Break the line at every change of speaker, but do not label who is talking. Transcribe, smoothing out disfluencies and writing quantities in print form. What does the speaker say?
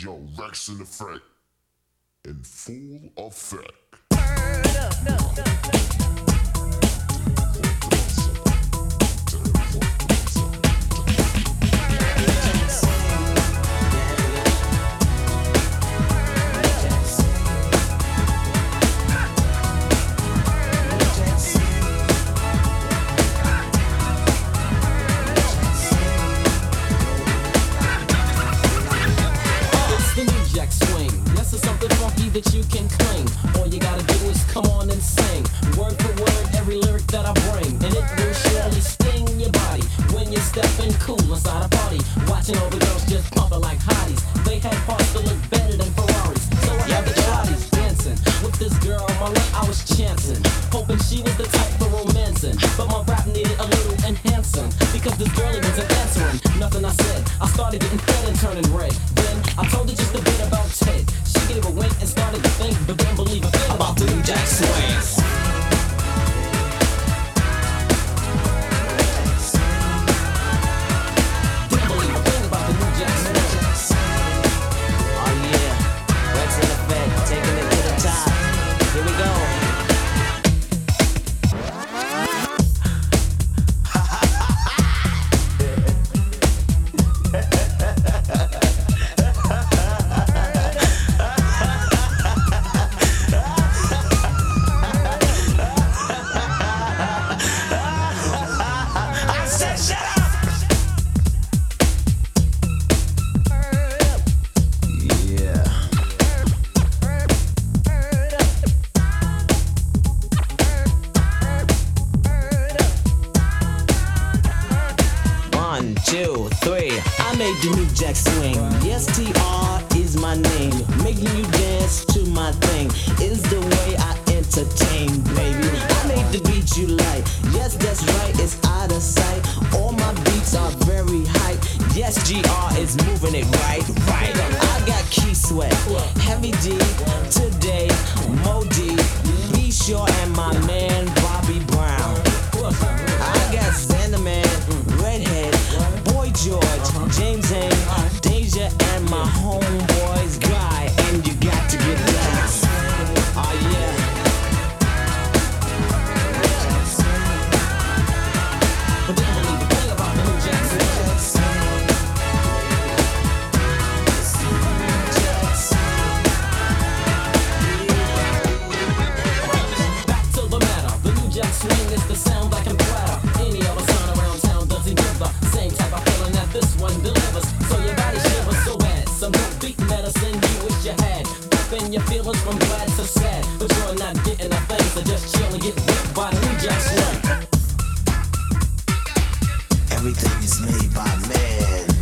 Yo, Rex in effect. In full effect.
That you can cling. All you gotta do is come on and sing. Word for word, every lyric that I bring. And it will surely sting your body when you're stepping cool inside a party. Watching all the girls just pumping like hotties. They had parts that look better than Ferraris. So I had the shotties dancing. With this girl on my lap, I was chancing. Hoping she was the type for romancing. But my rap needed a little enhancing. Because this girlie wasn't answering nothing I said. I started getting fed and turning red. Then I told her just a bit about Ted. She gave a wink and started to think, but didn't believe a thing about the New Jack Swing. I made the New Jack Swing. Yes, TR is my name. Making you dance to my thing is the way I entertain, baby. I made the beat you like. Yes, that's right, it's out of sight. All my beats are very hype. Yes, GR is moving it right. I got Key Sweat, Heavy D, Today, Mo D, Be Sure, and my man Bobby Brown. I got Xanderman, Redhead, Boy George, James A, Deja, and my homeboys Guy. And you got to get down. Oh yeah. But they don't believe a thing about the New Jack Swing. Back to the matter. The New Jack Swing is the sound I can platter. Any other sound around town doesn't give the same type of feeling that this one delivers. So your body shivers so bad. Some dope beat medicine you wish you had. Flipping your feelings from glad to sad. But you're not getting a thing, so just chill and get whipped by the New Jack Swing.
Everything is made by man.